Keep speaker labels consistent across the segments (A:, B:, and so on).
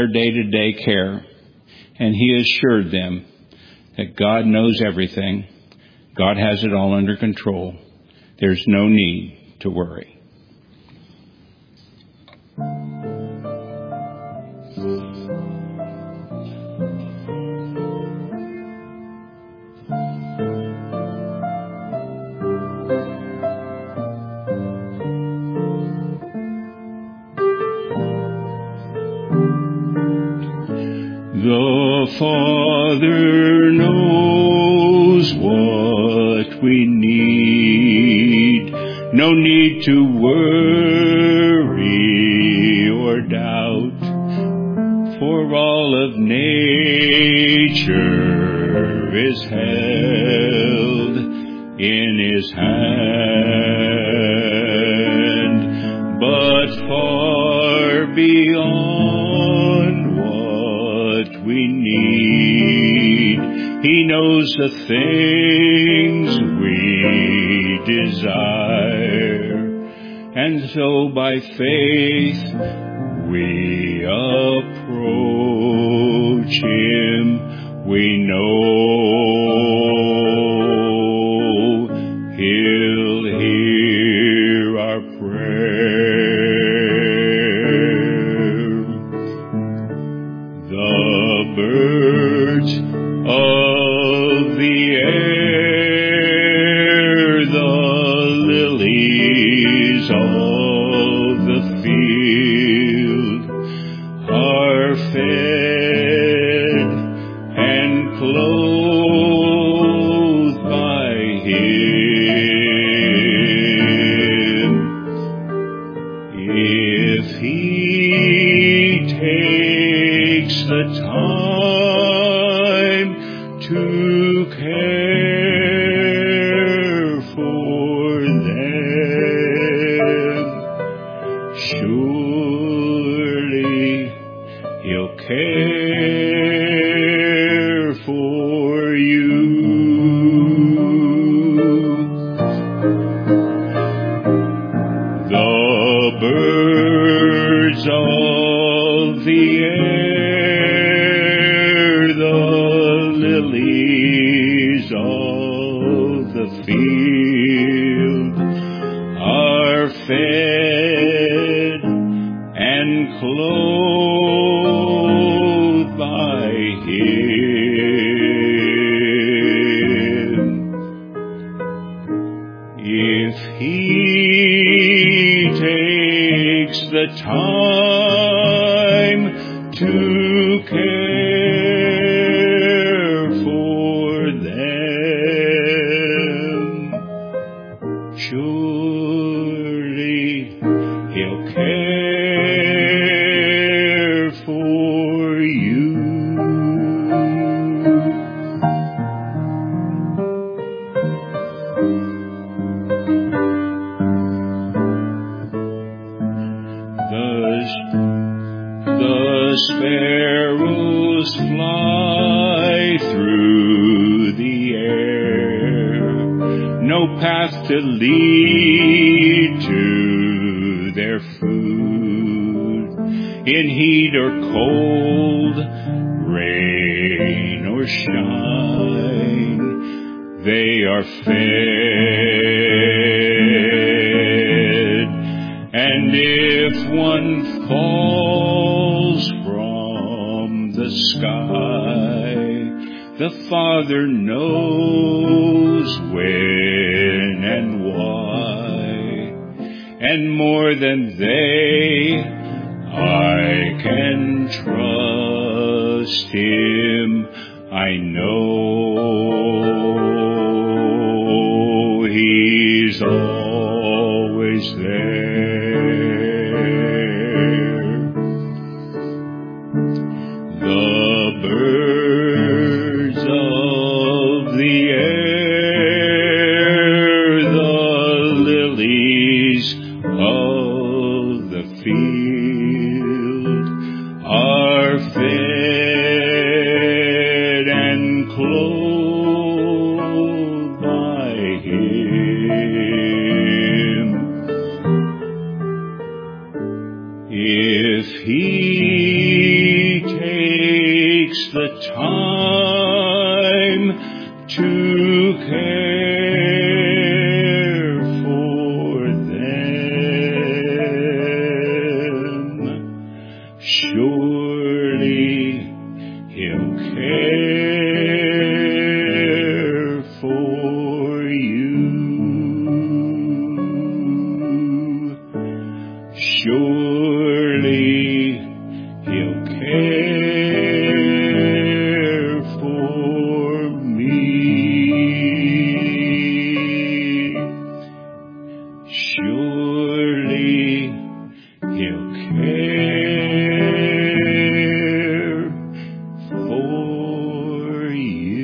A: their day-to-day care, and he assured them that God knows everything. God has it all under control. There's no need to worry. The Father knows what we need. No need to worry or doubt, for all of nature is held in His hand. But far beyond we need, He knows the things we desire, and so by faith we approach Him. We know He'll hear our prayer. The birds of the air, the lilies of the field, are fed and clothed by Him. If He takes the time to care for them, surely He'll care for you. The birds of the air, the lilies of the field, are fed and clothed by Him. If He takes the time to care for them, surely He'll care for you. The sparrows fly through the air, no path to lead to their food. In heat or cold, rain or shine, they are fed. And if one falls from the sky, the Father knows when and why. And more than they, I can trust Him. I know He's always there. The birds of the air, the lilies of the field, are fed and clothed by Him. If He the time to care for them. Surely He'll care for you. Surely He'll care for me. Surely He'll care for you.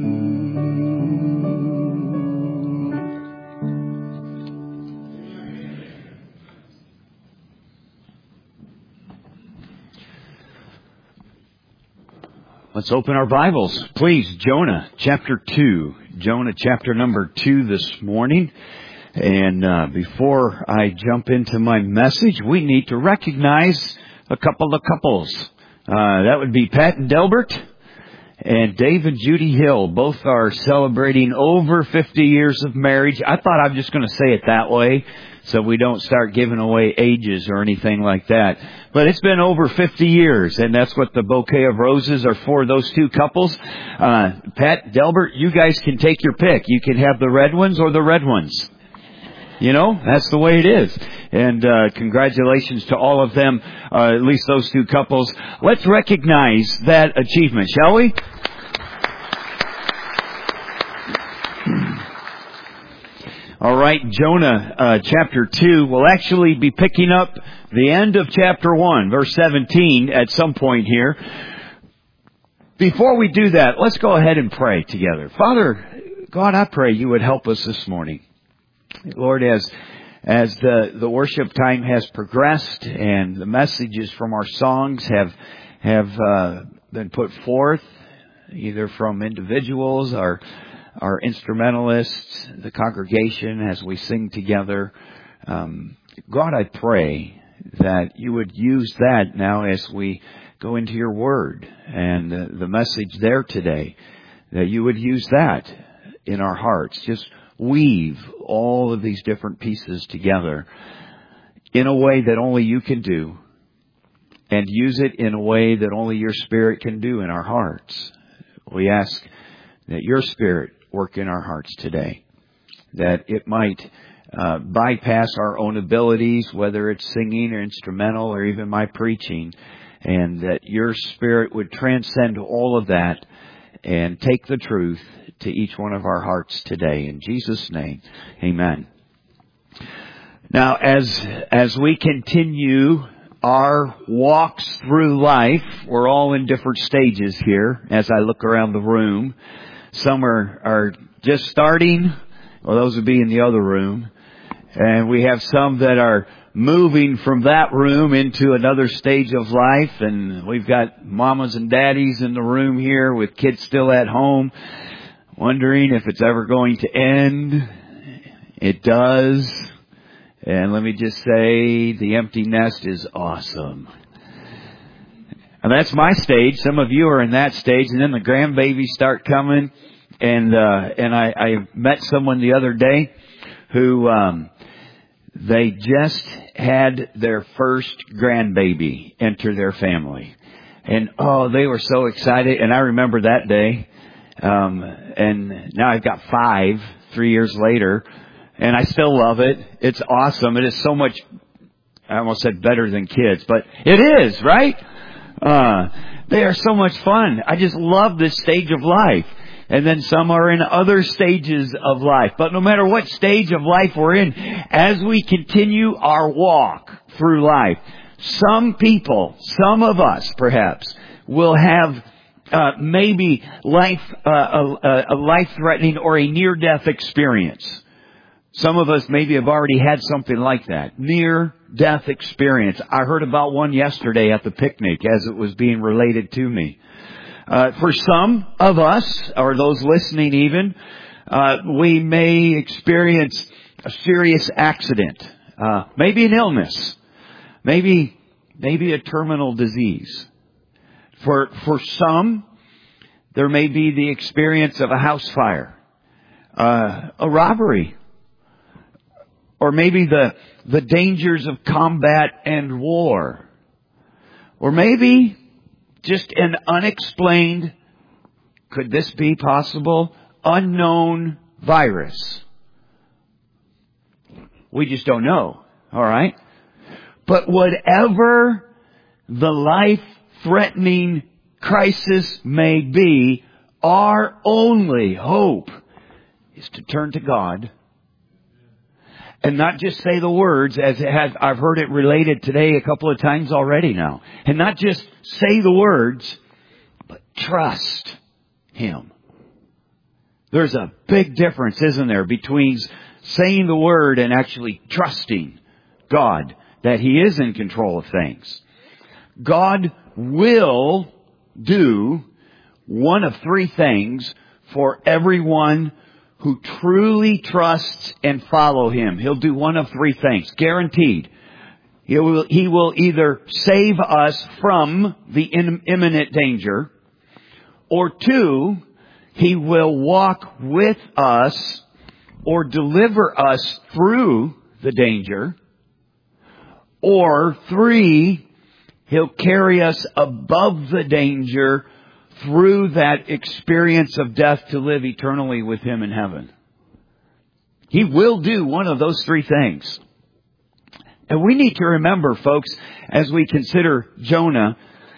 B: Let's open our Bibles, please. Jonah chapter 2. Jonah chapter number 2 this morning. And before I jump into my message, we need to recognize a couple of couples. That would be Pat and Delbert and Dave and Judy Hill. Both are celebrating over 50 years of marriage. I thought I was just going to say it that way so we don't start giving away ages or anything like that. But it's been over 50 years, and that's what the bouquet of roses are for, those two couples. Pat, Delbert, you guys can take your pick. You can have the red ones or the red ones. You know, that's the way it is. And congratulations to all of them, at least those two couples. Let's recognize that achievement, shall we? All right, Jonah chapter 2 will actually be picking up the end of chapter 1, verse 17 at some point here. Before we do that, let's go ahead and pray together. Father, God, I pray you would help us this morning. Lord, as the worship time has progressed and the messages from our songs have been put forth, either from individuals or our instrumentalists, the congregation, as we sing together, God, I pray that you would use that now as we go into your word and the message there today, that you would use that in our hearts. Just weave all of these different pieces together in a way that only you can do, and use it in a way that only your Spirit can do in our hearts. We ask that your Spirit work in our hearts today, that it might bypass our own abilities, whether it's singing or instrumental or even my preaching, and that your Spirit would transcend all of that and take the truth to each one of our hearts today. In Jesus' name, amen. Now, as we continue our walks through life, we're all in different stages here as I look around the room. Some are just starting, or those would be in the other room. And we have some that are moving from that room into another stage of life. And we've got mamas and daddies in the room here with kids still at home, wondering if it's ever going to end. It does. And let me just say, the empty nest is awesome. And that's my stage. Some of you are in that stage, and then the grandbabies start coming. And I met someone the other day who they just had their first grandbaby enter their family, and they were so excited. And I remember that day. And now I've got 5, 3 years later, and I still love it. It's awesome. It is so much. I almost said better than kids, but it is, right? They are so much fun. I just love this stage of life. And then some are in other stages of life. But no matter what stage of life we're in, as we continue our walk through life, some people, some of us perhaps, will have maybe a life-threatening or a near-death experience. Some of us maybe have already had something like that. Near-death experience. I heard about one yesterday at the picnic as it was being related to me. For some of us, or those listening even, we may experience a serious accident. Maybe an illness. Maybe a terminal disease. For some, there may be the experience of a house fire, a robbery, or maybe the dangers of combat and war, or maybe just an unexplained, could this be possible, unknown virus. We just don't know, all right? But whatever the life-threatening crisis may be, our only hope is to turn to God and not just say the words as it has. I've heard it related today a couple of times already now. And not just say the words, but trust Him. There's a big difference, isn't there, between saying the word and actually trusting God that He is in control of things. God will do one of three things for everyone who truly trusts and follow Him. He'll do one of three things, guaranteed. He will either save us from the imminent danger, or two, He will walk with us or deliver us through the danger, or three, He'll carry us above the danger through that experience of death to live eternally with Him in heaven. He will do one of those three things. And we need to remember, folks, as we consider Jonah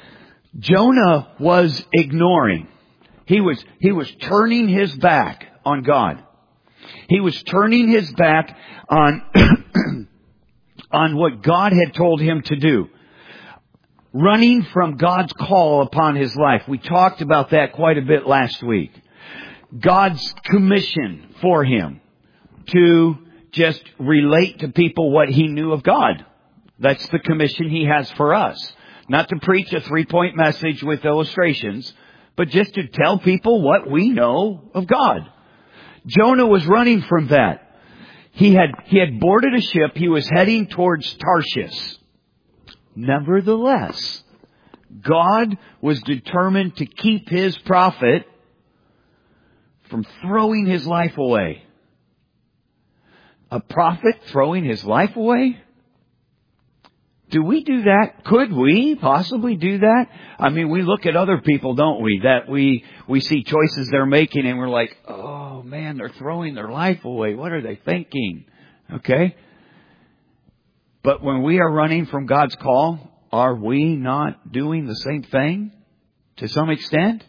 B: was ignoring. He was turning his back on God. He was turning his back on, on what God had told him to do. Running from God's call upon his life. We talked about that quite a bit last week. God's commission for him to just relate to people what he knew of God. That's the commission He has for us. Not to preach a 3-point message with illustrations, but just to tell people what we know of God. Jonah was running from that. He had boarded a ship. He was heading towards Tarshish. Nevertheless, God was determined to keep His prophet from throwing his life away. A prophet throwing his life away? Do we do that? Could we possibly do that? I mean, we look at other people, don't we? That we see choices they're making and we're like, oh man, they're throwing their life away. What are they thinking? Okay? But when we are running from God's call, are we not doing the same thing to some extent?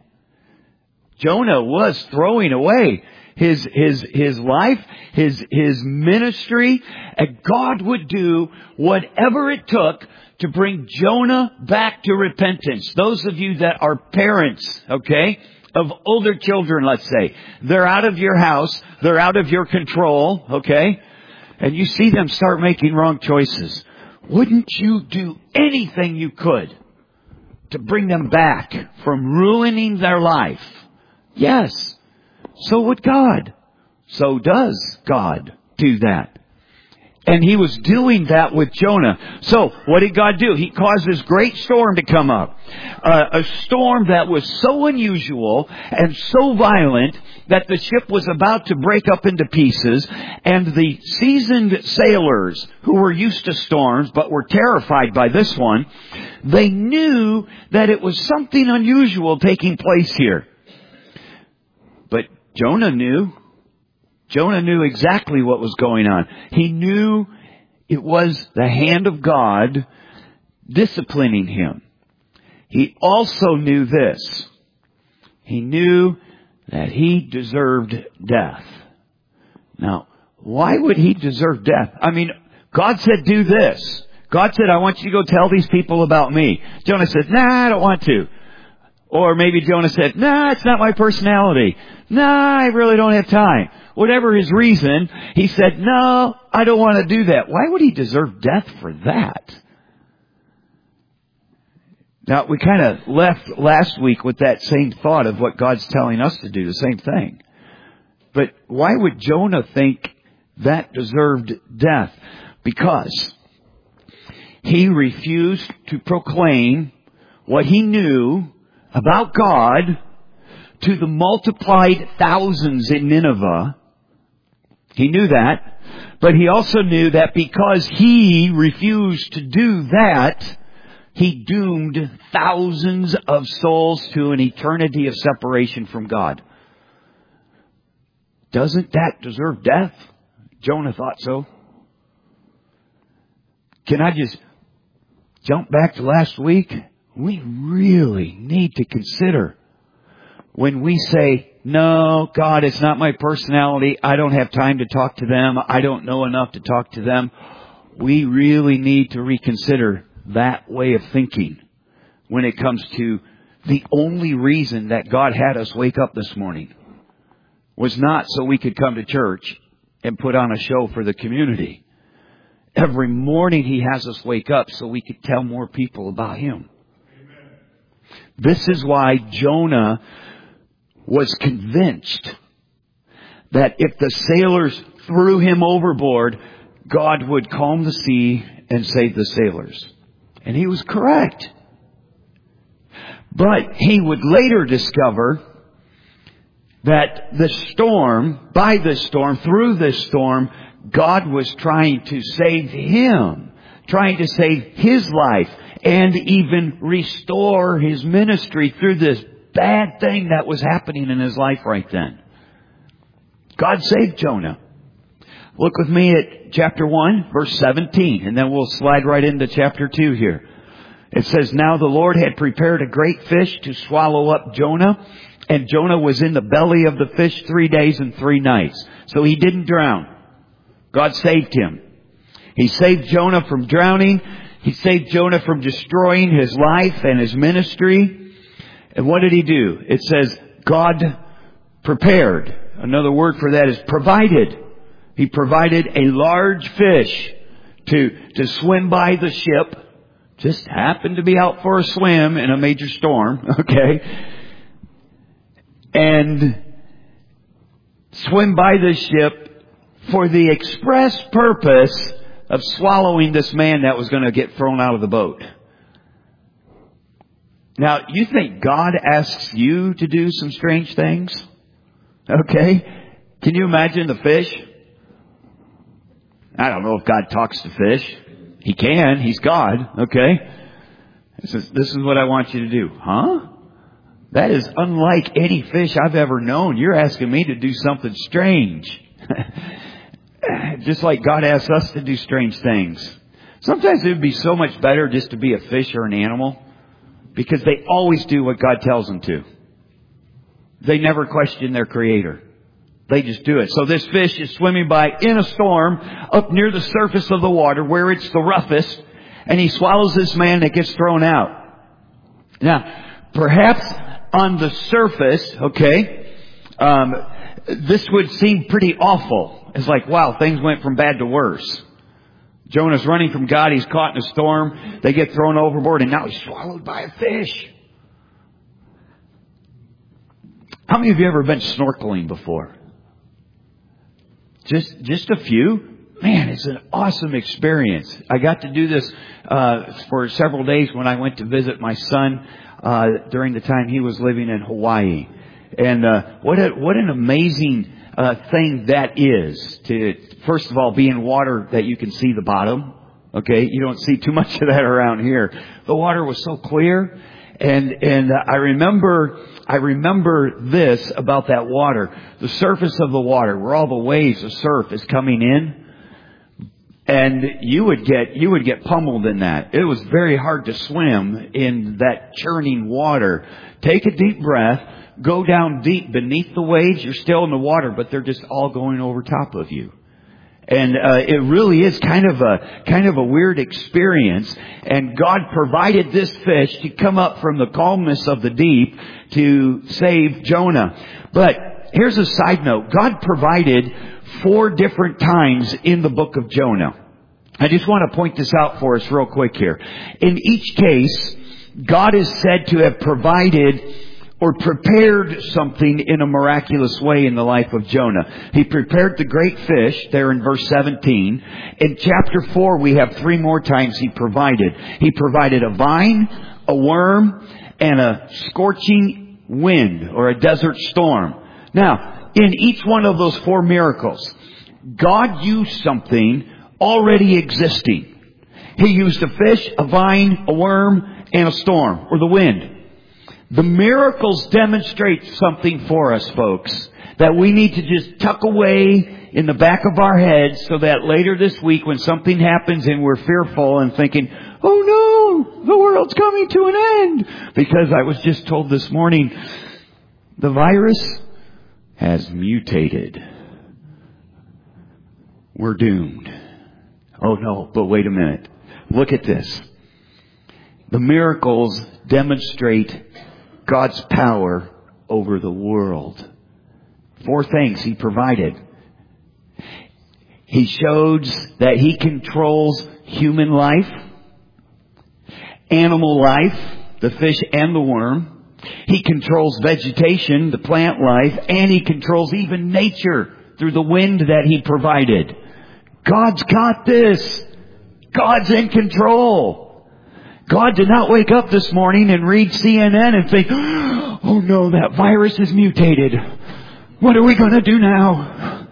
B: Jonah was throwing away his life, his ministry, and God would do whatever it took to bring Jonah back to repentance. Those of you that are parents, okay, of older children, let's say, they're out of your house, they're out of your control, okay, and you see them start making wrong choices. Wouldn't you do anything you could to bring them back from ruining their life? Yes. So would God. So does God do that. And He was doing that with Jonah. So what did God do? He caused this great storm to come up. A storm that was so unusual and so violent that the ship was about to break up into pieces. And the seasoned sailors who were used to storms but were terrified by this one, they knew that it was something unusual taking place here. But Jonah knew. Jonah knew exactly what was going on. He knew it was the hand of God disciplining him. He also knew this. He knew that he deserved death. Now, why would he deserve death? I mean, God said, do this. God said, I want you to go tell these people about me. Jonah said, nah, I don't want to. Or maybe Jonah said, nah, it's not my personality. Nah, I really don't have time. Whatever his reason, he said, no, I don't want to do that. Why would he deserve death for that? Now, we kind of left last week with that same thought of what God's telling us to do, the same thing. But why would Jonah think that deserved death? Because he refused to proclaim what he knew about God to the multiplied thousands in Nineveh. He knew that. But he also knew that because he refused to do that, he doomed thousands of souls to an eternity of separation from God. Doesn't that deserve death? Jonah thought so. Can I just jump back to last week? We really need to consider when we say, no, God, it's not my personality. I don't have time to talk to them. I don't know enough to talk to them. We really need to reconsider that way of thinking when it comes to the only reason that God had us wake up this morning was not so we could come to church and put on a show for the community. Every morning He has us wake up so we could tell more people about Him. Amen. This is why Jonah was convinced that if the sailors threw him overboard, God would calm the sea and save the sailors. And he was correct. But he would later discover that through this storm, God was trying to save him, trying to save his life, and even restore his ministry through this bad thing that was happening in his life right then. God saved Jonah. Look with me at chapter 1, verse 17, and then we'll slide right into chapter 2 here. It says, "Now the Lord had prepared a great fish to swallow up Jonah, and Jonah was in the belly of the fish 3 days and 3 nights. So he didn't drown. God saved him. He saved Jonah from drowning. He saved Jonah from destroying his life and his ministry. And what did He do? It says God prepared. Another word for that is provided. He provided a large fish to swim by the ship. Just happened to be out for a swim in a major storm. Okay. And swim by the ship for the express purpose of swallowing this man that was going to get thrown out of the boat. Now, you think God asks you to do some strange things? Okay. Can you imagine the fish? I don't know if God talks to fish. He can. He's God. Okay. This is what I want you to do. Huh? That is unlike any fish I've ever known. You're asking me to do something strange. Just like God asks us to do strange things. Sometimes it would be so much better just to be a fish or an animal, because they always do what God tells them to. They never question their Creator. They just do it. So this fish is swimming by in a storm up near the surface of the water where it's the roughest, and he swallows this man that gets thrown out. Now, perhaps on the surface, this would seem pretty awful. It's like, wow, things went from bad to worse. Jonah's running from God. He's caught in a storm. They get thrown overboard, and now he's swallowed by a fish. How many of you ever been snorkeling before? Just a few? Man, it's an awesome experience. I got to do this for several days when I went to visit my son during the time he was living in Hawaii. And what an amazing thing that is to, first of all, be in water that you can see the bottom. Okay, you don't see too much of that around here. The water was so clear, and I remember this about that water: the surface of the water, where all the waves of surf is coming in, and you would get pummeled in that. It was very hard to swim in that churning water. Take a deep breath. Go down deep beneath the waves. You're still in the water, but they're just all going over top of you. And it really is kind of a weird experience. And God provided this fish to come up from the calmness of the deep to save Jonah. But here's a side note. God provided 4 different times in the book of Jonah. I just want to point this out for us real quick here. In each case, God is said to have provided or prepared something in a miraculous way in the life of Jonah. He prepared the great fish there in verse 17. In chapter 4, we have 3 more times He provided. He provided a vine, a worm, and a scorching wind or a desert storm. Now, in each one of those 4 miracles, God used something already existing. He used a fish, a vine, a worm, and a storm, or the wind. The miracles demonstrate something for us, folks, that we need to just tuck away in the back of our heads so that later this week when something happens and we're fearful and thinking, oh no, the world's coming to an end. Because I was just told this morning, the virus has mutated. We're doomed. Oh no, but wait a minute. Look at this. The miracles demonstrate God's power over the world. 4 things He provided. He shows that He controls human life, animal life, the fish and the worm. He controls vegetation, the plant life, and He controls even nature through the wind that He provided. God's got this. God's in control. God did not wake up this morning and read CNN and think, oh no, that virus is mutated. What are we going to do now?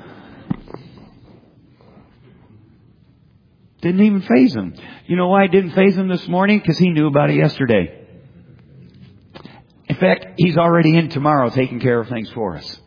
B: Didn't even faze Him. You know why it didn't faze Him this morning? Because He knew about it yesterday. In fact, He's already in tomorrow taking care of things for us.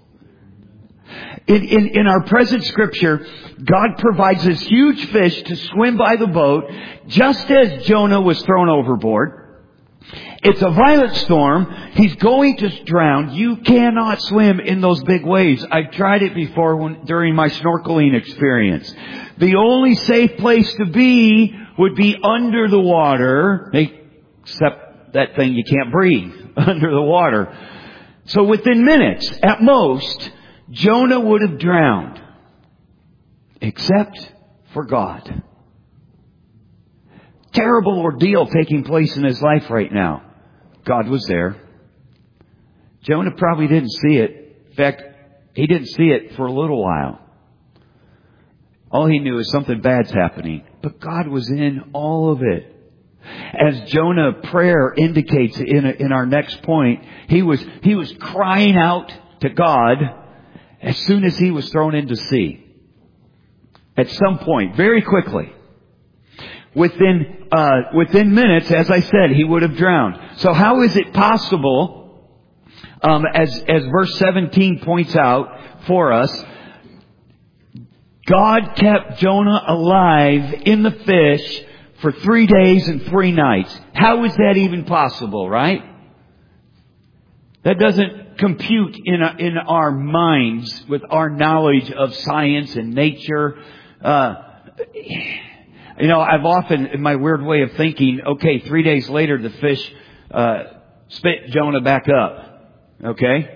B: In our present scripture, God provides this huge fish to swim by the boat, just as Jonah was thrown overboard. It's a violent storm. He's going to drown. You cannot swim in those big waves. I've tried it before during my snorkeling experience. The only safe place to be would be under the water, except that thing you can't breathe under the water. So within minutes, at most, Jonah would have drowned, except for God. Terrible ordeal taking place in his life right now. God was there. Jonah probably didn't see it. In fact, he didn't see it for a little while. All he knew is something bad's happening. But God was in all of it. As Jonah prayer indicates in our next point, he was crying out to God as soon as he was thrown into sea. At some point, very quickly. Within minutes, as I said, he would have drowned. So how is it possible, as verse 17 points out for us, God kept Jonah alive in the fish for 3 days and 3 nights. How is that even possible, right? That doesn't compute in our minds with our knowledge of science and nature. I've often, in my weird way of thinking, okay, 3 days later the fish spit Jonah back up. Okay?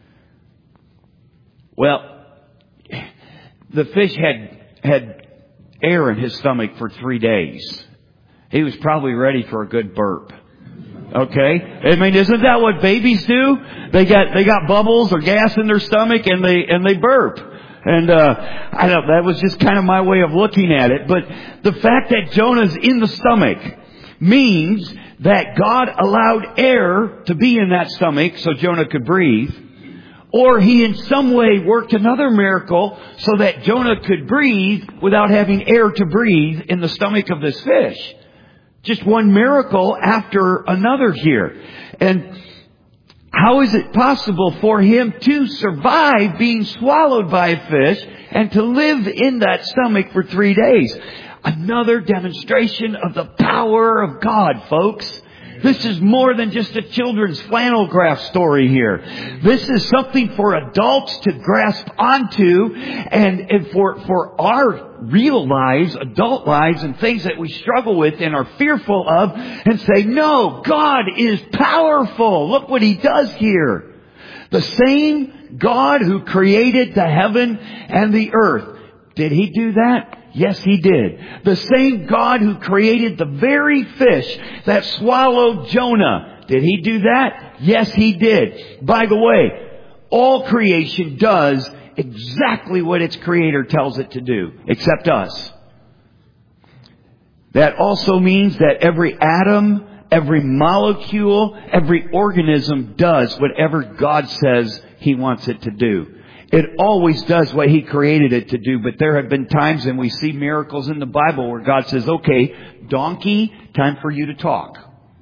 B: Well, the fish had air in his stomach for 3 days. He was probably ready for a good burp. Okay? I mean, isn't that what babies do? They got bubbles or gas in their stomach and they burp. And I don't know, that was just kind of my way of looking at it. But the fact that Jonah's in the stomach means that God allowed air to be in that stomach so Jonah could breathe. Or He in some way worked another miracle so that Jonah could breathe without having air to breathe in the stomach of this fish. Just one miracle after another here. And how is it possible for him to survive being swallowed by a fish and to live in that stomach for 3 days? Another demonstration of the power of God, folks. This is more than just a children's flannel graph story here. This is something for adults to grasp onto and for our real lives, adult lives, and things that we struggle with and are fearful of, and say, no, God is powerful. Look what He does here. The same God who created the heaven and the earth. Did He do that? Yes, He did. The same God who created the very fish that swallowed Jonah. Did He do that? Yes, He did. By the way, all creation does exactly what its Creator tells it to do, except us. That also means that every atom every molecule, every organism does whatever God says He wants it to do. It always does what He created it to do, but there have been times, and we see miracles in the Bible, where God says, okay, donkey, time for you to talk.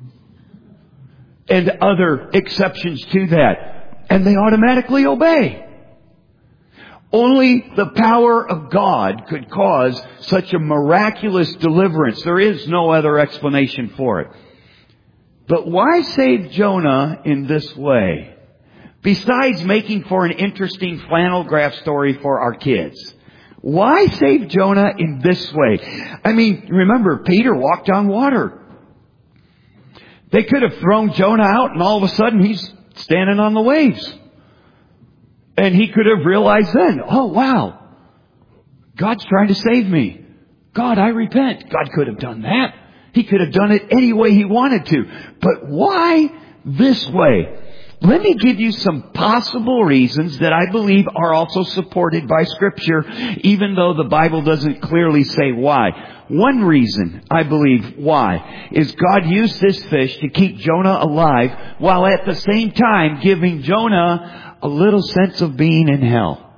B: And other exceptions to that. And they automatically obey. Only the power of God could cause such a miraculous deliverance. There is no other explanation for it. But why save Jonah in this way? Besides making for an interesting flannel graph story for our kids. Why save Jonah in this way? I mean, remember, Peter walked on water. They could have thrown Jonah out and all of a sudden he's standing on the waves. And he could have realized then, oh wow, God's trying to save me. God, I repent. God could have done that. He could have done it any way He wanted to. But why this way? Let me give you some possible reasons that I believe are also supported by Scripture, even though the Bible doesn't clearly say why. One reason, I believe, why, is God used this fish to keep Jonah alive, while at the same time giving Jonah a little sense of being in hell.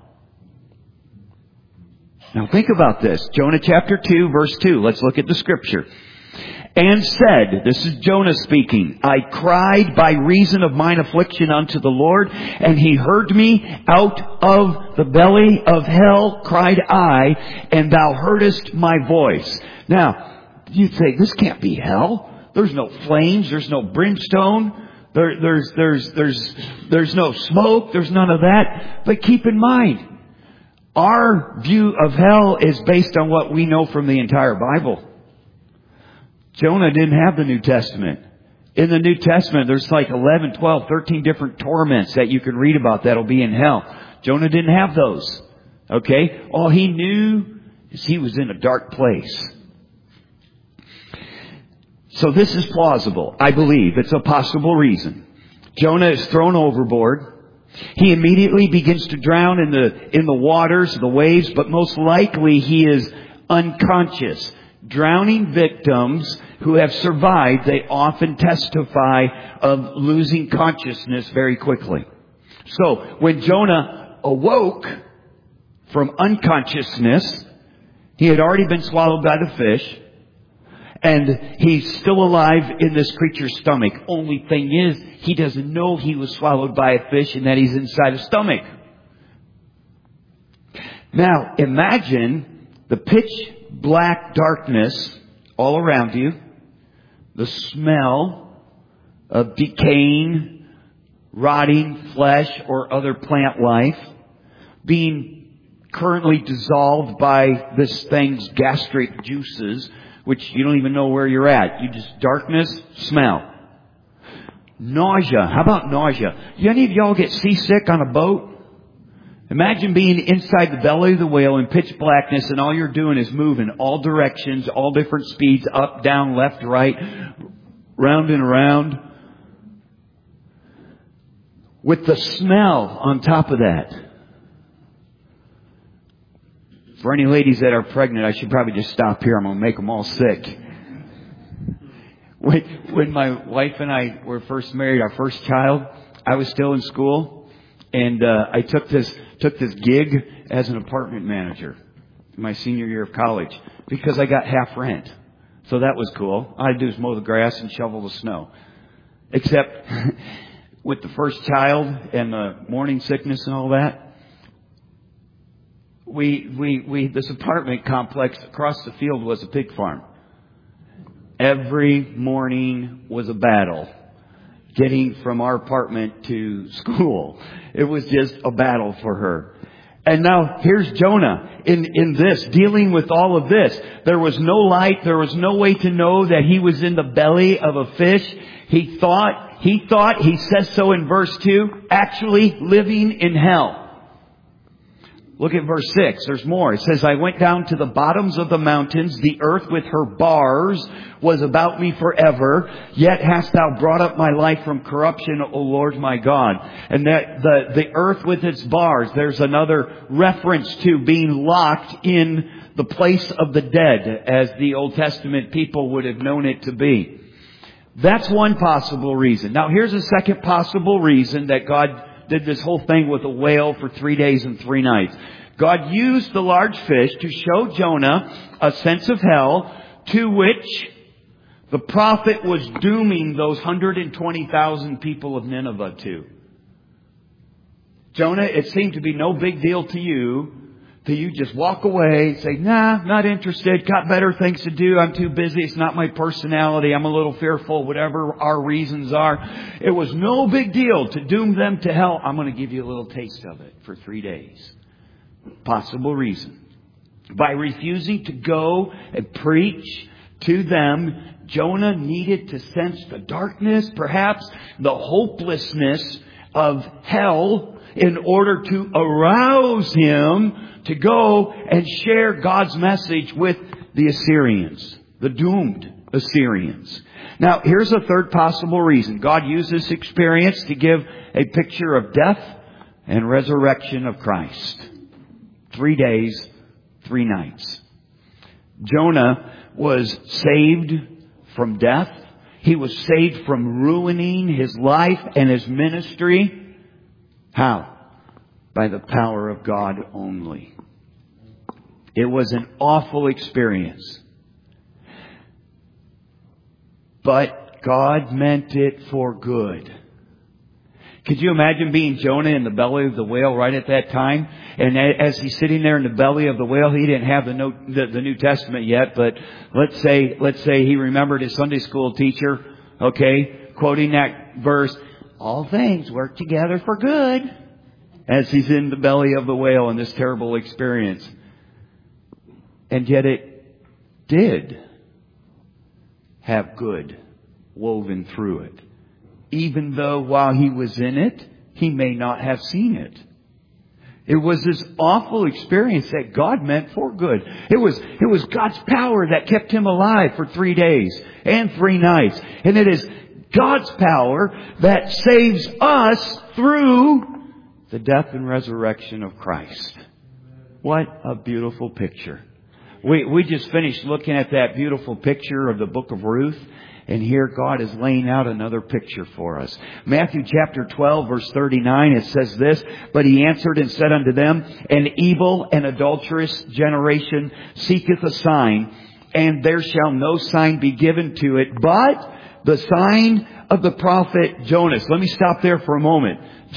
B: Now think about this. Jonah chapter 2, verse 2. Let's look at the Scripture. And said, this is Jonah speaking, I cried by reason of mine affliction unto the Lord, and He heard me. Out of the belly of hell cried I, and Thou heardest my voice. Now, you'd say, this can't be hell. There's no flames. There's no brimstone. There's no smoke. There's none of that. But keep in mind, our view of hell is based on what we know from the entire Bible. Jonah didn't have the New Testament. In the New Testament, there's like 11, 12, 13 different torments that you can read about that'll be in hell. Jonah didn't have those. Okay? All he knew is he was in a dark place. So this is plausible. I believe it's a possible reason. Jonah is thrown overboard. He immediately begins to drown in the waters, the waves, but most likely he is unconscious. Drowning victims who have survived, they often testify of losing consciousness very quickly. So when Jonah awoke from unconsciousness, he had already been swallowed by the fish, and he's still alive in this creature's stomach. Only thing is, he doesn't know he was swallowed by a fish and that he's inside a stomach. Now, imagine the pitch black darkness all around you, the smell of decaying, rotting flesh or other plant life, being currently dissolved by this thing's gastric juices, which you don't even know where you're at. You just darkness, smell. Nausea. How about nausea? Do any of y'all get seasick on a boat? Imagine being inside the belly of the whale in pitch blackness, and all you're doing is moving all directions, all different speeds, up, down, left, right, round and around. With the smell on top of that. For any ladies that are pregnant, I should probably just stop here. I'm going to make them all sick. When my wife and I were first married, our first child, I was still in school, and I took this gig as an apartment manager in my senior year of college because I got half rent. So that was cool. All I do is mow the grass and shovel the snow. Except with the first child and the morning sickness and all that, this apartment complex across the field was a pig farm. Every morning was a battle getting from our apartment to school. It was just a battle for her. And now here's Jonah in this, dealing with all of this. There was no light. There was no way to know that he was in the belly of a fish. He thought, he says so in verse 2, actually living in hell. Look at verse 6. There's more. It says, I went down to the bottoms of the mountains. The earth with her bars was about me forever. Yet hast thou brought up my life from corruption, O Lord my God. And that the earth with its bars, there's another reference to being locked in the place of the dead, as the Old Testament people would have known it to be. That's one possible reason. Now here's a second possible reason that God did this whole thing with a whale for 3 days and 3 nights. God used the large fish to show Jonah a sense of hell to which the prophet was dooming those 120,000 people of Nineveh to. Jonah, it seemed to be no big deal to you just walk away, say, nah, not interested, got better things to do, I'm too busy, it's not my personality, I'm a little fearful, whatever our reasons are. It was no big deal to doom them to hell. I'm going to give you a little taste of it for 3 days. Possible reason. By refusing to go and preach to them, Jonah needed to sense the darkness, perhaps the hopelessness of hell, in order to arouse him to go and share God's message with the Assyrians, the doomed Assyrians. Now, here's a third possible reason. God used this experience to give a picture of death and resurrection of Christ. 3 days, 3 nights. Jonah was saved from death. He was saved from ruining his life and his ministry. How? By the power of God only. It was an awful experience. But God meant it for good. Could you imagine being Jonah in the belly of the whale right at that time? And as he's sitting there in the belly of the whale, he didn't have the New Testament yet, but let's say he remembered his Sunday school teacher, quoting that verse, all things work together for good, as he's in the belly of the whale in this terrible experience. And yet it did have good woven through it. Even though while he was in it, he may not have seen it. It was this awful experience that God meant for good. It was God's power that kept him alive for 3 days and 3 nights. And it is God's power that saves us through the death and resurrection of Christ. What a beautiful picture. We just finished looking at that beautiful picture of the book of Ruth. And here God is laying out another picture for us. Matthew chapter 12 verse 39, it says this, but he answered and said unto them, an evil and adulterous generation seeketh a sign, and there shall no sign be given to it, but the sign of the prophet Jonas. Let me stop there for a moment.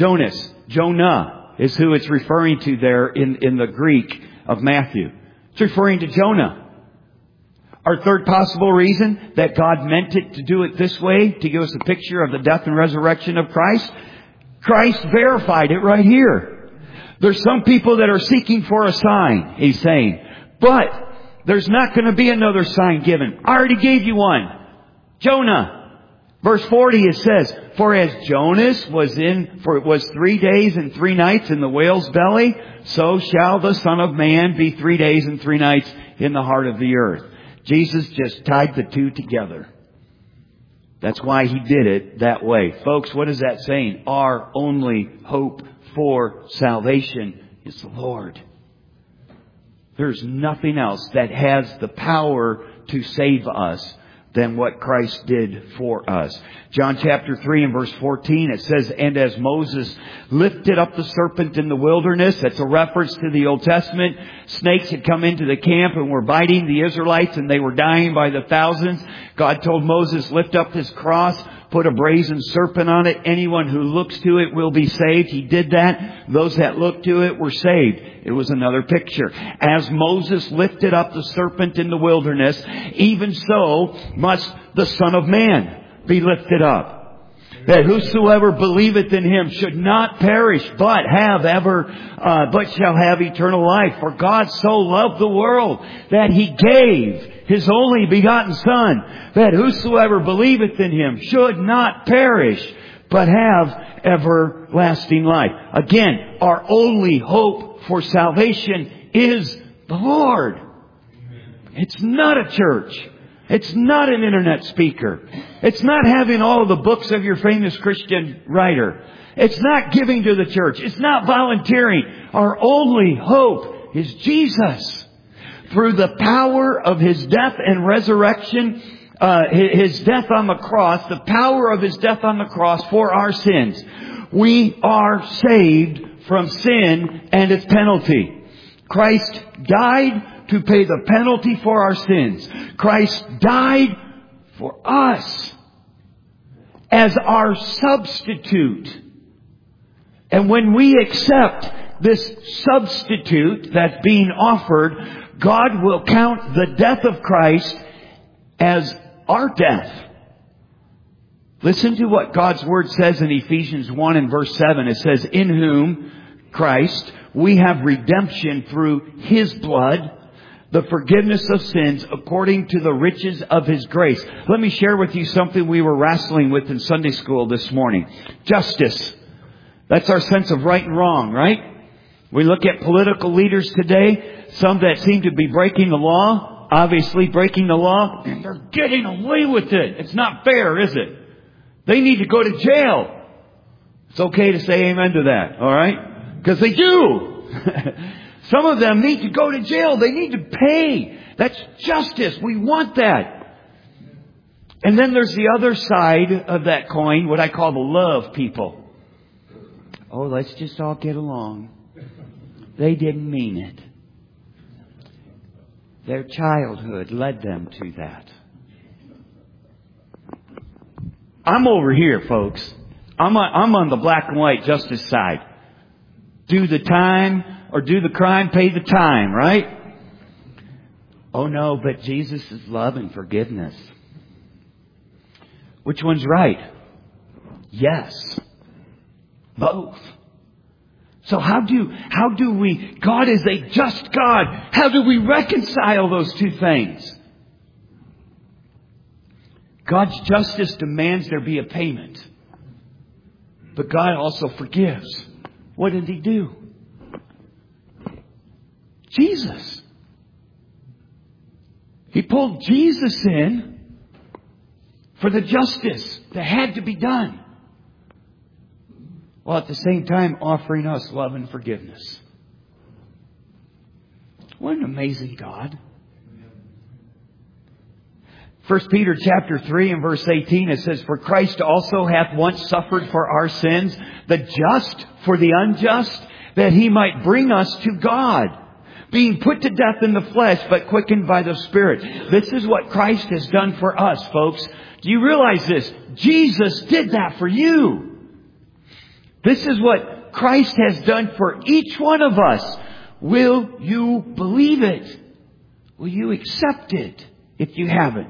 B: Jonah is who it's referring to there in the Greek of Matthew. It's referring to Jonah. Our third possible reason that God meant it to do it this way, to give us a picture of the death and resurrection of Christ, Christ verified it right here. There's some people that are seeking for a sign, he's saying, but there's not going to be another sign given. I already gave you one. Jonah. Verse 40 it says, for as Jonas was 3 days and 3 nights in the whale's belly, so shall the Son of Man be 3 days and 3 nights in the heart of the earth. Jesus just tied the two together. That's why he did it that way. Folks, what is that saying? Our only hope for salvation is the Lord. There's nothing else that has the power to save us than what Christ did for us. John chapter 3 and verse 14, it says, and as Moses lifted up the serpent in the wilderness, that's a reference to the Old Testament. Snakes had come into the camp and were biting the Israelites, and they were dying by the thousands. God told Moses, lift up this cross, put a brazen serpent on it. Anyone who looks to it will be saved. He did that. Those that looked to it were saved. It was another picture. As Moses lifted up the serpent in the wilderness, even so must the Son of Man be lifted up, that whosoever believeth in him should not perish, but shall have eternal life. For God so loved the world that he gave his only begotten Son, that whosoever believeth in him should not perish, but have everlasting life. Again, our only hope for salvation is the Lord. It's not a church. It's not an internet speaker. It's not having all of the books of your famous Christian writer. It's not giving to the church. It's not volunteering. Our only hope is Jesus. Through the power of his death and resurrection, His death on the cross, the power of His death on the cross for our sins. We are saved from sin and its penalty. Christ died to pay the penalty for our sins. Christ died for us as our substitute. And when we accept this substitute that's being offered, God will count the death of Christ as our death. Listen to what God's Word says in Ephesians 1 and verse 7. It says, in whom, Christ, we have redemption through His blood, the forgiveness of sins according to the riches of His grace. Let me share with you something we were wrestling with in Sunday school this morning. Justice. That's our sense of right and wrong, right? We look at political leaders today, some that seem to be breaking the law, obviously breaking the law, and they're getting away with it. It's not fair, is it? They need to go to jail. It's okay to say amen to that, all right? Because they do. Some of them need to go to jail. They need to pay. That's justice. We want that. And then there's the other side of that coin, what I call the love people. Oh, let's just all get along. They didn't mean it. Their childhood led them to that. I'm over here, folks. I'm on the black and white justice side. Do the time or do the crime, pay the time, right? Oh no, but Jesus is love and forgiveness. Which one's right? Yes. Both. So how do we, God is a just God. How do we reconcile those two things? God's justice demands there be a payment. But God also forgives. What did He do? Jesus. He pulled Jesus in for the justice that had to be done, while at the same time offering us love and forgiveness. What an amazing God. 1 Peter chapter 3 and verse 18, it says, for Christ also hath once suffered for our sins, the just for the unjust, that He might bring us to God, being put to death in the flesh, but quickened by the Spirit. This is what Christ has done for us, folks. Do you realize this? Jesus did that for you. This is what Christ has done for each one of us. Will you believe it? Will you accept it if you haven't?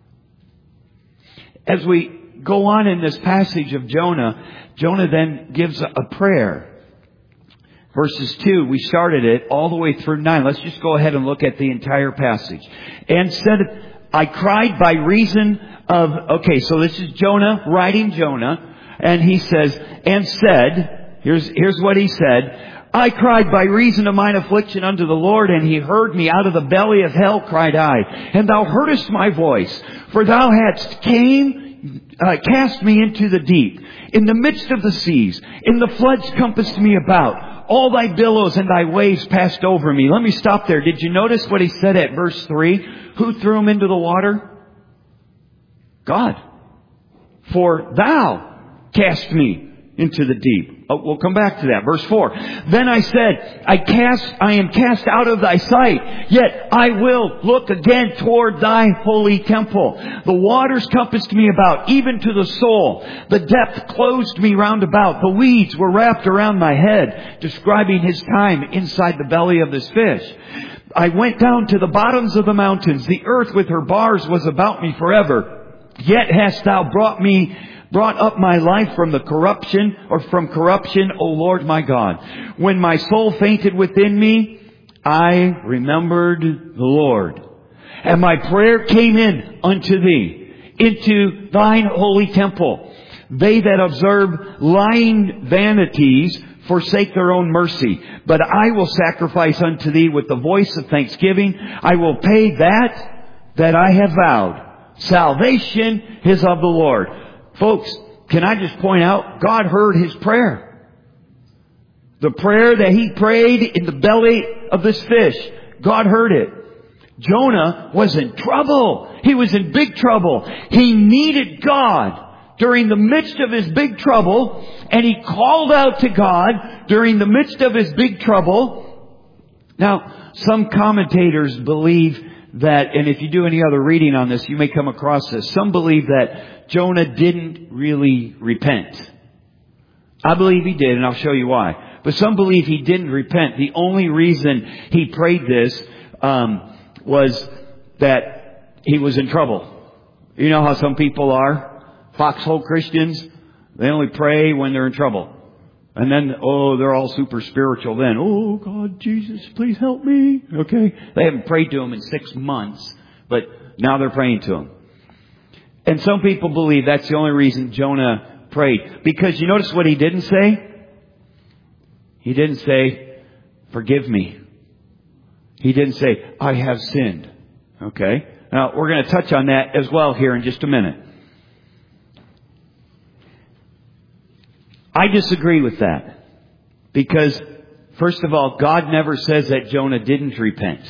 B: As we go on in this passage of Jonah, Jonah then gives a prayer. Verses 2, we started it all the way through 9. Let's just go ahead and look at the entire passage. And said, I cried by reason of... Okay, so this is Jonah writing Jonah. And he says, and said, here's what he said. I cried by reason of mine affliction unto the Lord, and He heard me. Out of the belly of hell cried I. And Thou heardest my voice. For Thou hadst cast me into the deep, in the midst of the seas. In the floods compassed me about. All Thy billows and Thy waves passed over me. Let me stop there. Did you notice what he said at verse 3? Who threw him into the water? God. For Thou cast me into the deep. Oh, we'll come back to that. Verse 4. Then I said, I am cast out of Thy sight, yet I will look again toward Thy holy temple. The waters compassed me about, even to the soul. The depth closed me round about. The weeds were wrapped around my head, describing His time inside the belly of this fish. I went down to the bottoms of the mountains. The earth with her bars was about me forever. Yet hast Thou brought up my life from corruption, O Lord my God. When my soul fainted within me, I remembered the Lord. And my prayer came in unto Thee, into Thine holy temple. They that observe lying vanities forsake their own mercy. But I will sacrifice unto Thee with the voice of thanksgiving. I will pay that I have vowed. Salvation is of the Lord. Folks, can I just point out, God heard his prayer. The prayer that he prayed in the belly of this fish, God heard it. Jonah was in trouble. He was in big trouble. He needed God during the midst of his big trouble, and he called out to God during the midst of his big trouble. Now, some commentators believe that, and if you do any other reading on this, you may come across this. Some believe that Jonah didn't really repent. I believe he did, and I'll show you why. But some believe he didn't repent. The only reason he prayed this was that he was in trouble. You know how some people are? Foxhole Christians, they only pray when they're in trouble. And then, they're all super spiritual then. Oh, God, Jesus, please help me. Okay. They haven't prayed to Him in 6 months, but now they're praying to Him. And some people believe that's the only reason Jonah prayed. Because you notice what he didn't say? He didn't say, forgive me. He didn't say, I have sinned. Okay. Now, we're going to touch on that as well here in just a minute. I disagree with that. Because, first of all, God never says that Jonah didn't repent.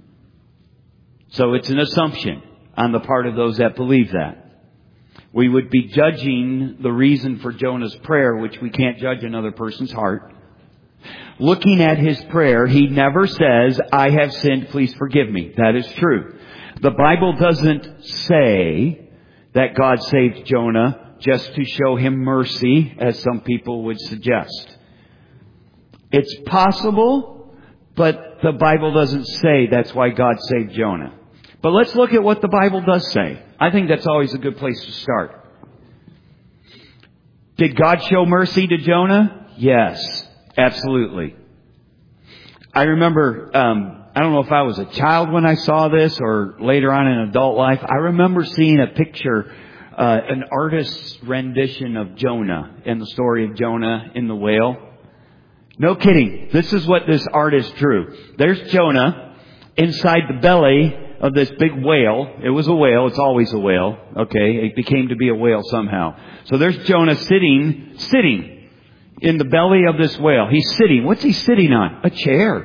B: So it's an assumption on the part of those that believe that. We would be judging the reason for Jonah's prayer, which we can't judge another person's heart. Looking at his prayer, he never says, I have sinned, please forgive me. That is true. The Bible doesn't say that God saved Jonah just to show him mercy, as some people would suggest. It's possible, but the Bible doesn't say that's why God saved Jonah. But let's look at what the Bible does say. I think that's always a good place to start. Did God show mercy to Jonah? Yes, absolutely. I remember, I don't know if I was a child when I saw this or later on in adult life. I remember seeing a picture, an artist's rendition of Jonah and the story of Jonah in the whale. No kidding. This is what this artist drew. There's Jonah inside the belly of this big whale. It was a whale. It's always a whale. Okay. It became to be a whale somehow. So there's Jonah sitting in the belly of this whale. He's sitting. What's he sitting on? A chair.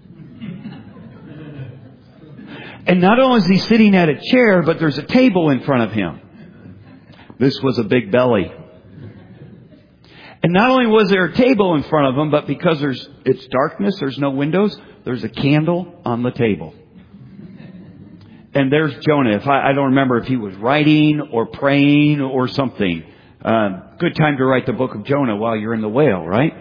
B: And not only is he sitting at a chair, but there's a table in front of him. This was a big belly. And not only was there a table in front of him, but because it's darkness, there's no windows, there's a candle on the table. And there's Jonah. I don't remember if he was writing or praying or something. Good time to write the book of Jonah while you're in the whale, right?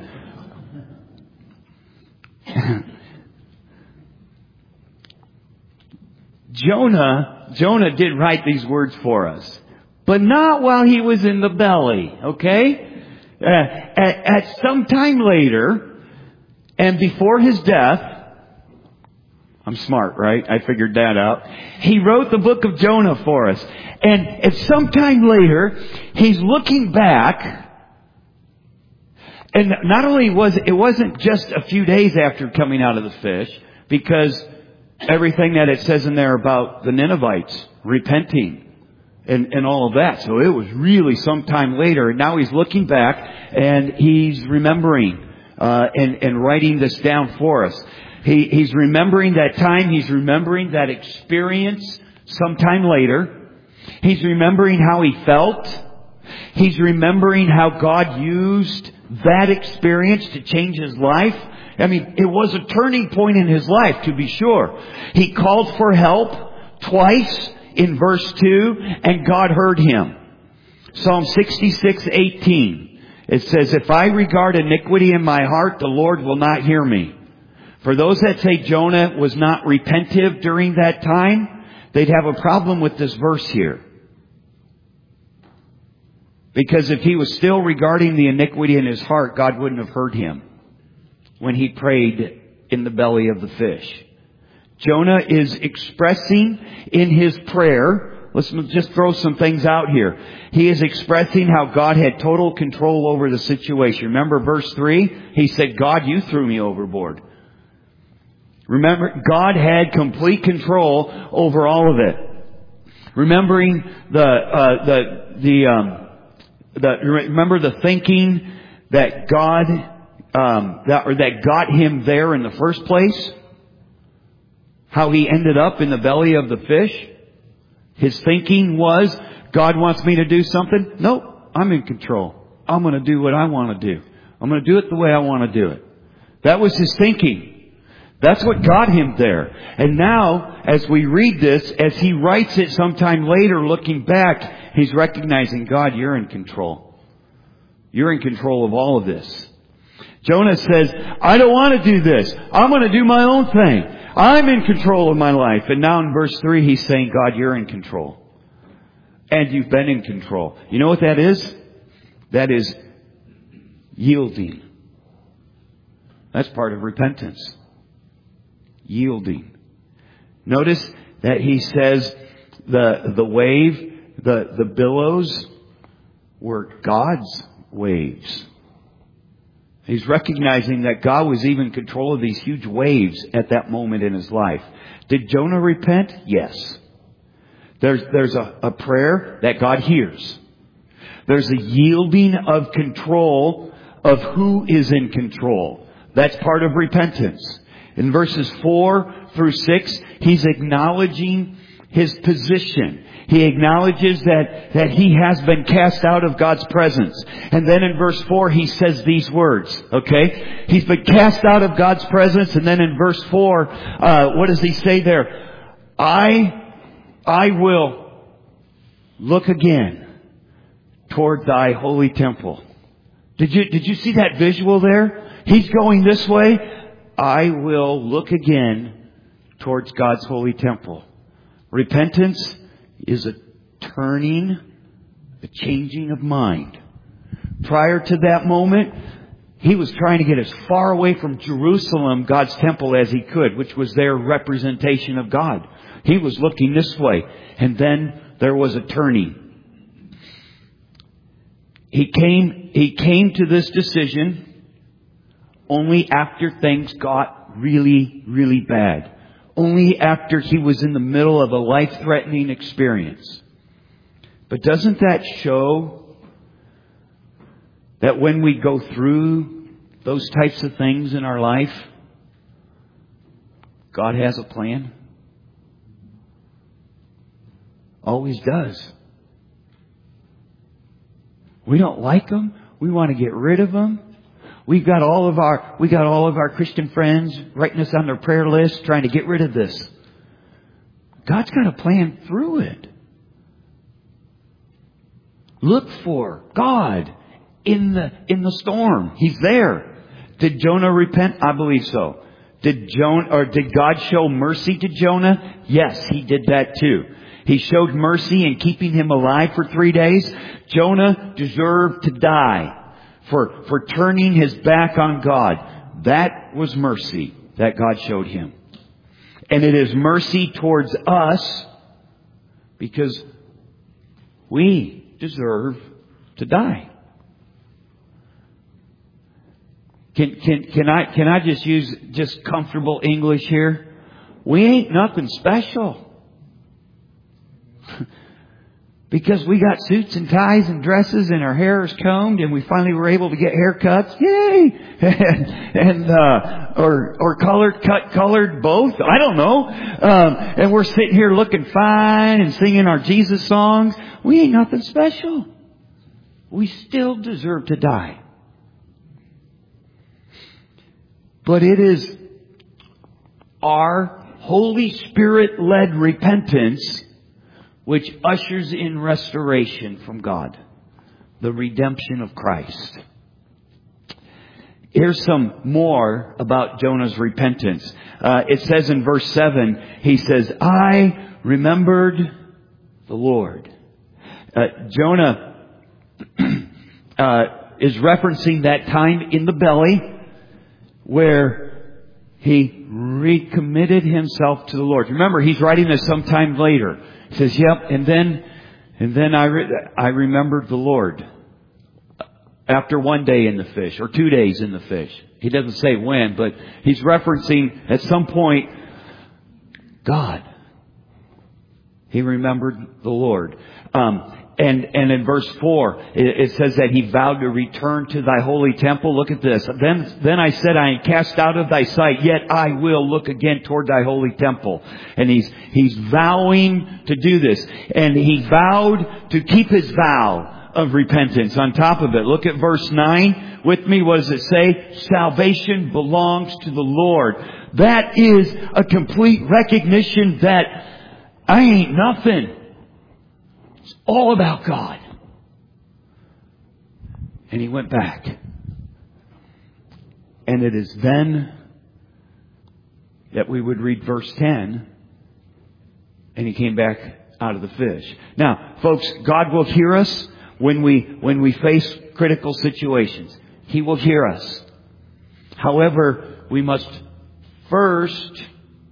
B: Jonah did write these words for us. But not while he was in the belly, okay? At some time later, and before his death, I'm smart, right? I figured that out. He wrote the book of Jonah for us. And at some time later, he's looking back, and not only it wasn't just a few days after coming out of the fish, because everything that it says in there about the Ninevites repenting and all of that. So it was really some time later. And now he's looking back and he's remembering and writing this down for us. He's remembering that time. He's remembering that experience sometime later. He's remembering how he felt. He's remembering how God used that experience to change his life. I mean, it was a turning point in his life, to be sure. He called for help twice in verse 2, and God heard him. Psalm 66:18. It says, if I regard iniquity in my heart, the Lord will not hear me. For those that say Jonah was not repentive during that time, they'd have a problem with this verse here. Because if he was still regarding the iniquity in his heart, God wouldn't have heard him when he prayed in the belly of the fish. Jonah is expressing in his prayer, let's just throw some things out here. He is expressing how God had total control over the situation. Remember verse 3? He said, God, you threw me overboard. Remember, God had complete control over all of it. Remembering remember the thinking that God that got him there in the first place? how he ended up in the belly of the fish? His thinking was, God wants me to do something? Nope, I'm in control. I'm going to do what I want to do. I'm going to do it the way I want to do it. That was his thinking. That's what got him there. And now, as we read this, as he writes it sometime later, looking back, he's recognizing, God, you're in control. You're in control of all of this. Jonah says, I don't want to do this. I'm going to do my own thing. I'm in control of my life. And now in verse 3, he's saying, God, you're in control. And you've been in control. You know what that is? That is yielding. That's part of repentance. Yielding. Notice that he says the wave, the billows were God's waves. He's recognizing that God was even in control of these huge waves at that moment in his life. Did Jonah repent? Yes. There's a prayer that God hears. There's a yielding of control of who is in control. That's part of repentance. In verses 4 through 6, he's acknowledging his position. He acknowledges that he has been cast out of God's presence. And then in verse 4, he says these words, okay? He's been cast out of God's presence. And then in verse 4, what does he say there? I will look again toward thy holy temple. Did you see that visual there? He's going this way. I will look again towards God's holy temple. Repentance is a turning, a changing of mind. Prior to that moment, he was trying to get as far away from Jerusalem, God's temple, as he could, which was their representation of God. He was looking this way. And then there was a turning. He came to this decision only after things got really, really bad. Only after he was in the middle of a life-threatening experience. But doesn't that show that when we go through those types of things in our life, God has a plan? Always does. We don't like them. We want to get rid of them. We got all of our Christian friends writing us on their prayer list, trying to get rid of this. God's got a plan through it. Look for God in the storm. He's there. Did Jonah repent? I believe so. Did God show mercy to Jonah? Yes, he did that too. He showed mercy in keeping him alive for 3 days. Jonah deserved to die for turning his back on God. That was mercy that God showed him. And it is mercy towards us because we deserve to die. Can I just use just comfortable English here? We ain't nothing special. Because we got suits and ties and dresses and our hair is combed and we finally were able to get haircuts. Yay! Or colored both. I don't know. And we're sitting here looking fine and singing our Jesus songs. We ain't nothing special. We still deserve to die. But it is our Holy Spirit-led repentance which ushers in restoration from God. The redemption of Christ. Here's some more about Jonah's repentance. It says in verse 7, he says, I remembered the Lord. Jonah is referencing that time in the belly where he recommitted himself to the Lord. Remember, he's writing this sometime later. He says, yep, and then I remembered the Lord after 1 day in the fish or 2 days in the fish. He doesn't say when, but he's referencing at some point God. He remembered the Lord. And And in verse 4, it says that he vowed to return to thy holy temple. Look at this. Then I said, I am cast out of thy sight, yet I will look again toward thy holy temple. And he's vowing to do this. And he vowed to keep his vow of repentance. On top of it, look at verse 9 with me. What does it say? Salvation belongs to the Lord. That is a complete recognition that I ain't nothing. It's all about God. And he went back. And it is then that we would read verse 10. And he came back out of the fish. Now, folks, God will hear us when we face critical situations. He will hear us. However, we must first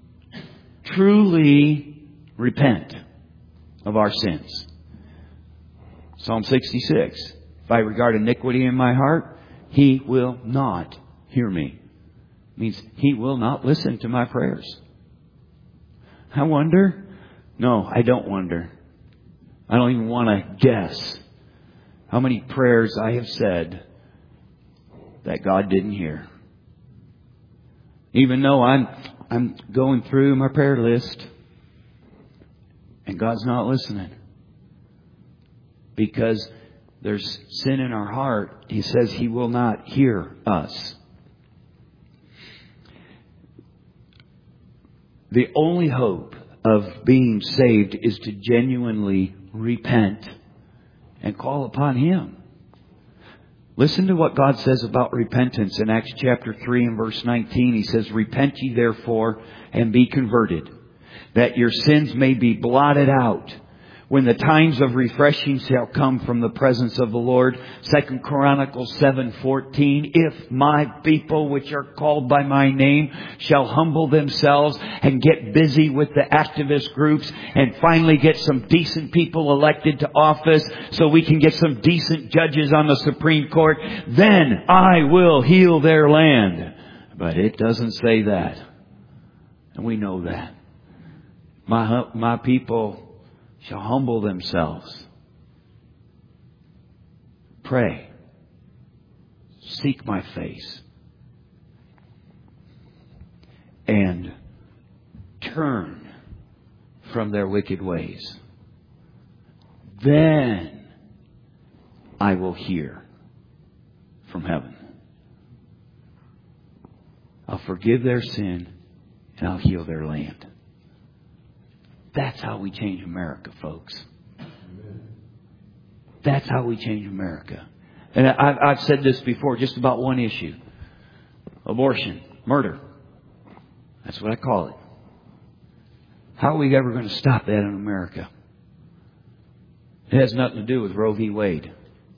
B: truly repent of our sins. Psalm 66. If I regard iniquity in my heart, He will not hear me. Means He will not listen to my prayers. I wonder. No, I don't wonder. I don't even want to guess how many prayers I have said that God didn't hear. Even though I'm going through my prayer list and God's not listening. Because there's sin in our heart. He says He will not hear us. The only hope of being saved is to genuinely repent and call upon Him. Listen to what God says about repentance in Acts chapter 3 and verse 19. He says, Repent ye therefore and be converted, that your sins may be blotted out, when the times of refreshing shall come from the presence of the Lord. 2 Chronicles 7:14. If my people which are called by my name shall humble themselves and get busy with the activist groups and finally get some decent people elected to office so we can get some decent judges on the Supreme Court, then I will heal their land. But it doesn't say that. And we know that. My people shall humble themselves. Pray. Seek my face. And turn from their wicked ways. Then I will hear from heaven. I'll forgive their sin and I'll heal their land. That's how we change America, folks. That's how we change America. And I've said this before, just about one issue. Abortion. Murder. That's what I call it. How are we ever going to stop that in America? It has nothing to do with Roe v. Wade.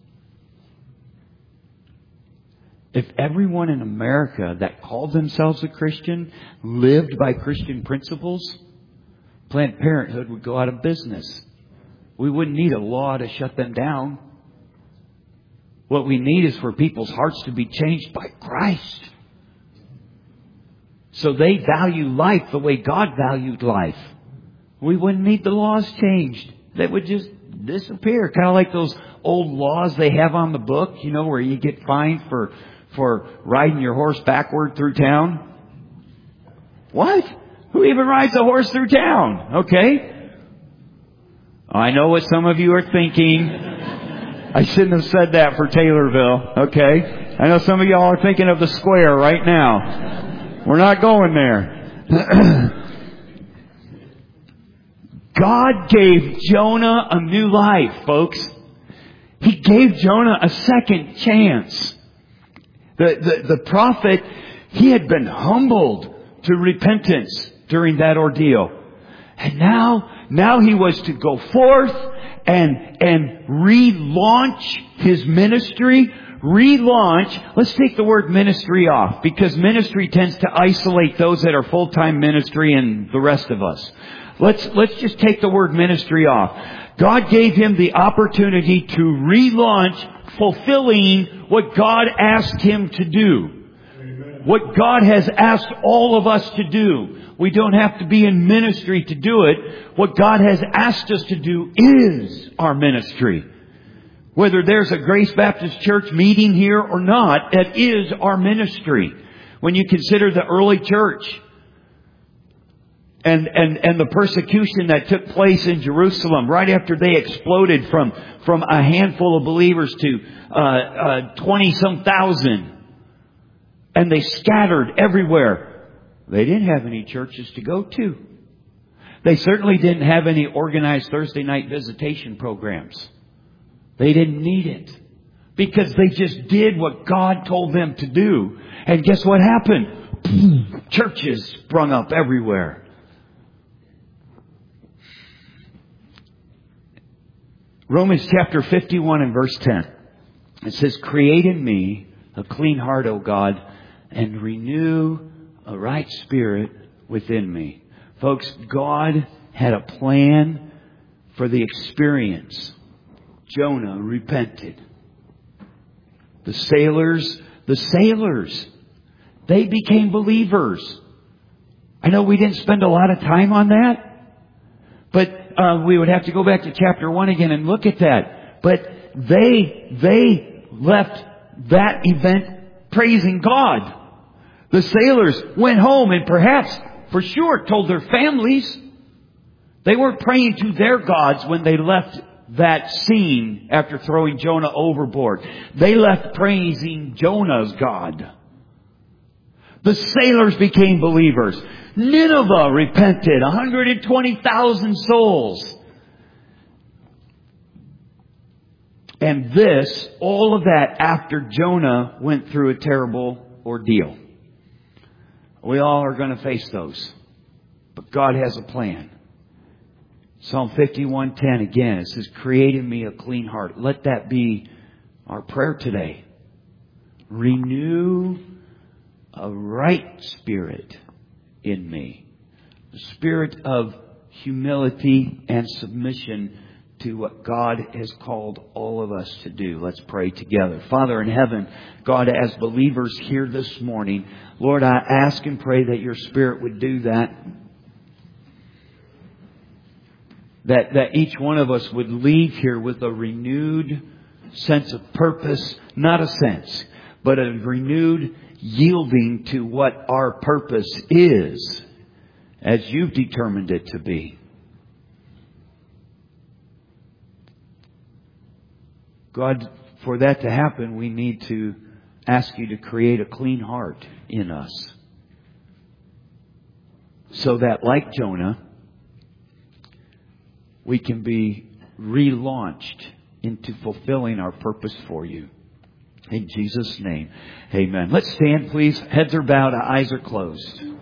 B: If everyone in America that called themselves a Christian lived by Christian principles, Planned Parenthood would go out of business. We wouldn't need a law to shut them down. What we need is for people's hearts to be changed by Christ. So they value life the way God valued life. We wouldn't need the laws changed. They would just disappear. Kind of like those old laws they have on the book, you know, where you get fined for riding your horse backward through town. What? Who even rides a horse through town? Okay. I know what some of you are thinking. I shouldn't have said that for Taylorville. Okay. I know some of y'all are thinking of the square right now. We're not going there. God gave Jonah a new life, folks. He gave Jonah a second chance. The prophet, he had been humbled to repentance during that ordeal. And now he was to go forth and relaunch his ministry. Relaunch. Let's take the word ministry off, because ministry tends to isolate those that are full-time ministry and the rest of us. Let's just take the word ministry off. God gave him the opportunity to relaunch, fulfilling what God asked him to do. Amen. what God has asked all of us to do. We don't have to be in ministry to do it. What God has asked us to do is our ministry. Whether there's a Grace Baptist Church meeting here or not, it is our ministry. When you consider the early church and the persecution that took place in Jerusalem right after they exploded from a handful of believers to 20-some thousand, and they scattered everywhere. They didn't have any churches to go to. They certainly didn't have any organized Thursday night visitation programs. They didn't need it because they just did what God told them to do. And guess what happened? Churches sprung up everywhere. Romans chapter 51 and verse 10. It says, "Create in me a clean heart, O God, and renew a right spirit within me." Folks, God had a plan for the experience. Jonah repented. The sailors, they became believers. I know we didn't spend a lot of time on that, but we would have to go back to chapter 1 again and look at that. But they left that event praising God. The sailors went home and perhaps, for sure, told their families. They weren't praying to their gods when they left that scene after throwing Jonah overboard. They left praising Jonah's God. The sailors became believers. Nineveh repented. 120,000 souls. And all of that after Jonah went through a terrible ordeal. We all are going to face those. But God has a plan. Psalm 51:10 again, it says, "Create in me a clean heart." Let that be our prayer today. Renew a right spirit in me. A spirit of humility and submission to what God has called all of us to do. Let's pray together. Father in heaven, God, as believers here this morning, Lord, I ask and pray that your Spirit would do that. That each one of us would leave here with a renewed sense of purpose, not a sense, but a renewed yielding to what our purpose is, as you've determined it to be. God, for that to happen, we need to ask you to create a clean heart in us. So that, like Jonah, we can be relaunched into fulfilling our purpose for you. In Jesus' name, amen. Let's stand, please. Heads are bowed, eyes are closed.